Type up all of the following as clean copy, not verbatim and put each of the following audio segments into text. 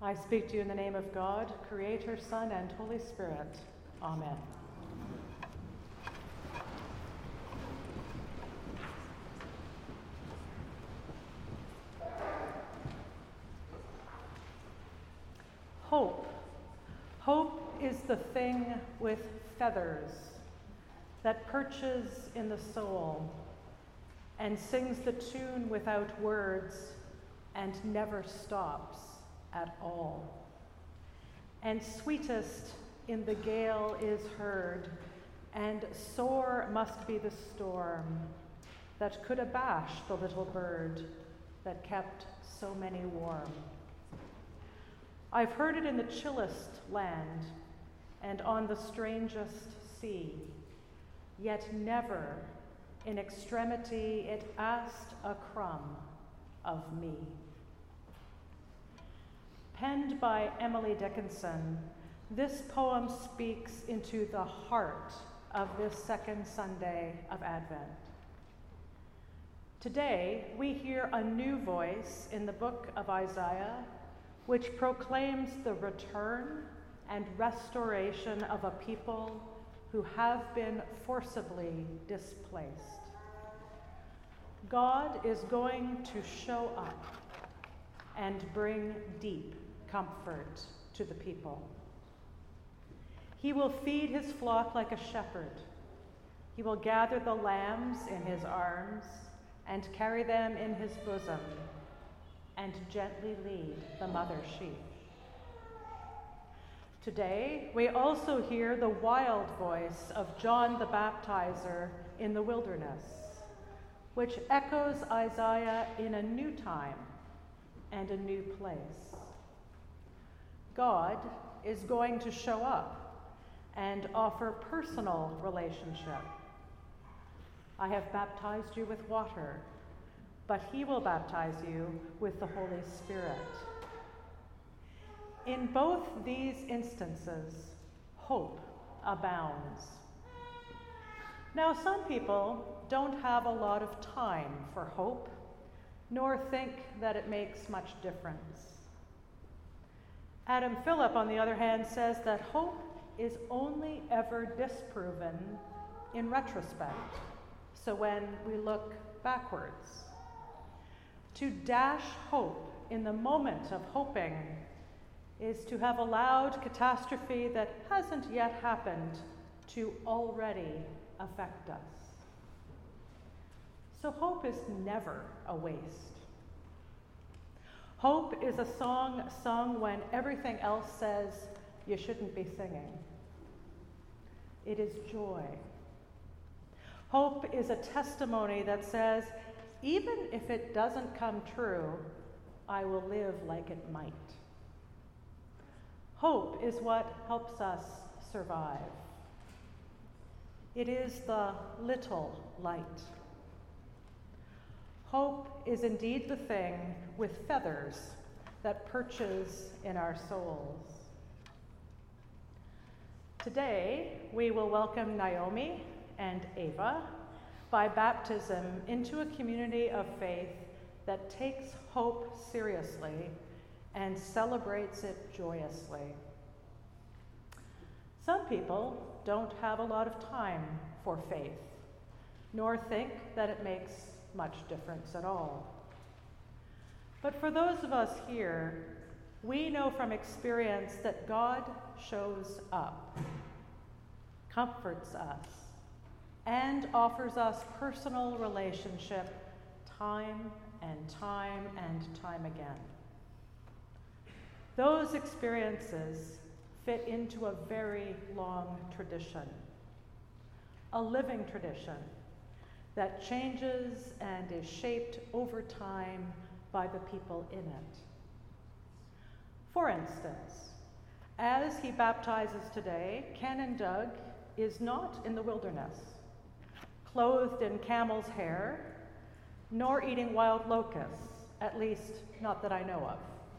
I speak to you in the name of God, Creator, Son, and Holy Spirit. Amen. Hope. Hope is the thing with feathers that perches in the soul and sings the tune without words and never stops at all. And sweetest in the gale is heard, and sore must be the storm that could abash the little bird that kept so many warm. I've heard it in the chillest land and on the strangest sea, yet never in extremity it asked a crumb of me. Penned by Emily Dickinson, this poem speaks into the heart of this second Sunday of Advent. Today, we hear a new voice in the book of Isaiah, which proclaims the return and restoration of a people who have been forcibly displaced. God is going to show up and bring deep comfort to the people. He will feed his flock like a shepherd. He will gather the lambs in his arms and carry them in his bosom and gently lead the mother sheep. Today, we also hear the wild voice of John the Baptizer in the wilderness, which echoes Isaiah in a new time and a new place. God is going to show up and offer personal relationship. I have baptized you with water, but he will baptize you with the Holy Spirit. In both these instances, hope abounds. Now, some people don't have a lot of time for hope, nor think that it makes much difference. Adam Phillip, on the other hand, says that hope is only ever disproven in retrospect, so when we look backwards. To dash hope in the moment of hoping is to have allowed catastrophe that hasn't yet happened to already affect us. So hope is never a waste. Hope is a song sung when everything else says you shouldn't be singing. It is joy. Hope is a testimony that says, even if it doesn't come true, I will live like it might. Hope is what helps us survive. It is the little light. Hope is indeed the thing with feathers that perches in our souls. Today, we will welcome Naomi and Ava by baptism into a community of faith that takes hope seriously and celebrates it joyously. Some people don't have a lot of time for faith, nor think that it makes much difference at all. But for those of us here, we know from experience that God shows up, comforts us, and offers us personal relationship time and time again. Those experiences fit into a very long tradition, a living tradition that changes and is shaped over time by the people in it. For instance, as he baptizes today, Canon Doug is not in the wilderness, clothed in camel's hair, nor eating wild locusts, at least not that I know of.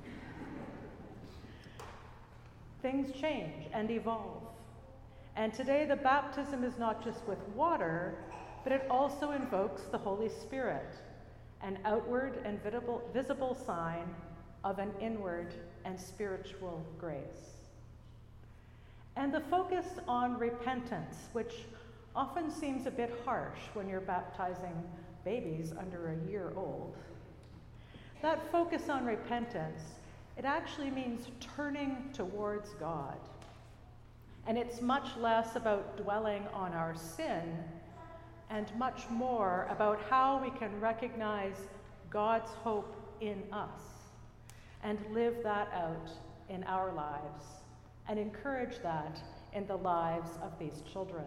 Things change and evolve. And today the baptism is not just with water, but it also invokes the Holy Spirit, an outward and visible sign of an inward and spiritual grace. And the focus on repentance, which often seems a bit harsh when you're baptizing babies under a year old. That focus on repentance, it actually means turning towards God. And it's much less about dwelling on our sin and much more about how we can recognize God's hope in us and live that out in our lives and encourage that in the lives of these children.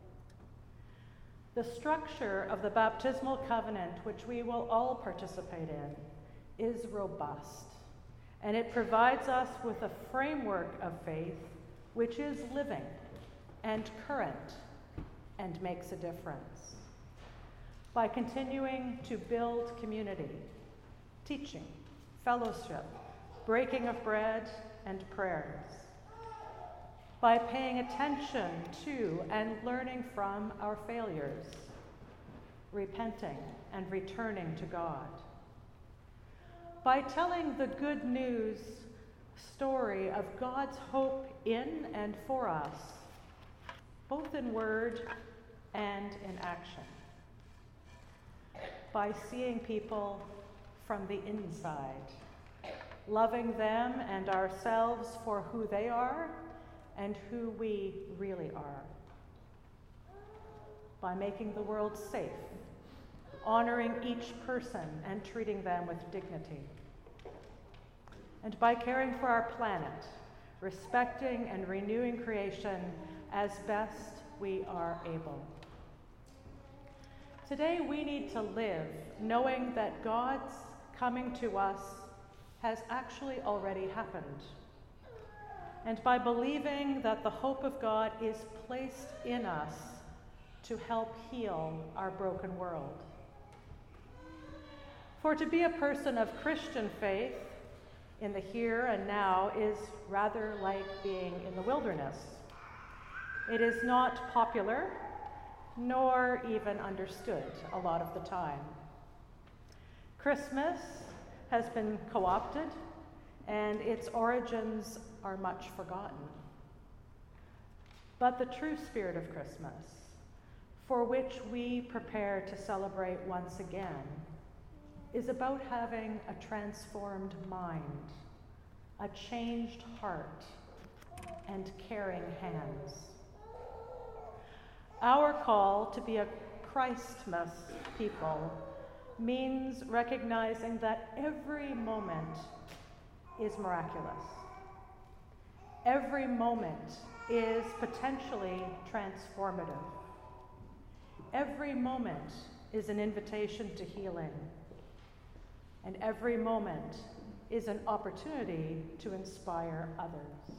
The structure of the baptismal covenant, which we will all participate in, is robust, and it provides us with a framework of faith which is living and current and makes a difference. By continuing to build community, teaching, fellowship, breaking of bread, and prayers. By paying attention to and learning from our failures, repenting and returning to God. By telling the good news story of God's hope in and for us, both in word and in action. By seeing people from the inside, loving them and ourselves for who they are and who we really are. By making the world safe, honoring each person and treating them with dignity. And by caring for our planet, respecting and renewing creation as best we are able. Today we need to live knowing that God's coming to us has actually already happened. And by believing that the hope of God is placed in us to help heal our broken world. For to be a person of Christian faith in the here and now is rather like being in the wilderness. It is not popular, nor even understood a lot of the time. Christmas has been co-opted, and its origins are much forgotten. But the true spirit of Christmas, for which we prepare to celebrate once again, is about having a transformed mind, a changed heart, and caring hands. Our call to be a Christmas people means recognizing that every moment is miraculous. Every moment is potentially transformative. Every moment is an invitation to healing. And every moment is an opportunity to inspire others.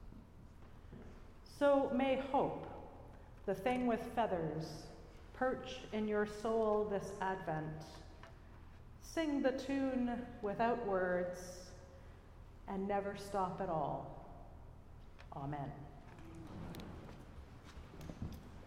So may hope, the thing with feathers, perch in your soul this Advent. Sing the tune without words and never stop at all. Amen.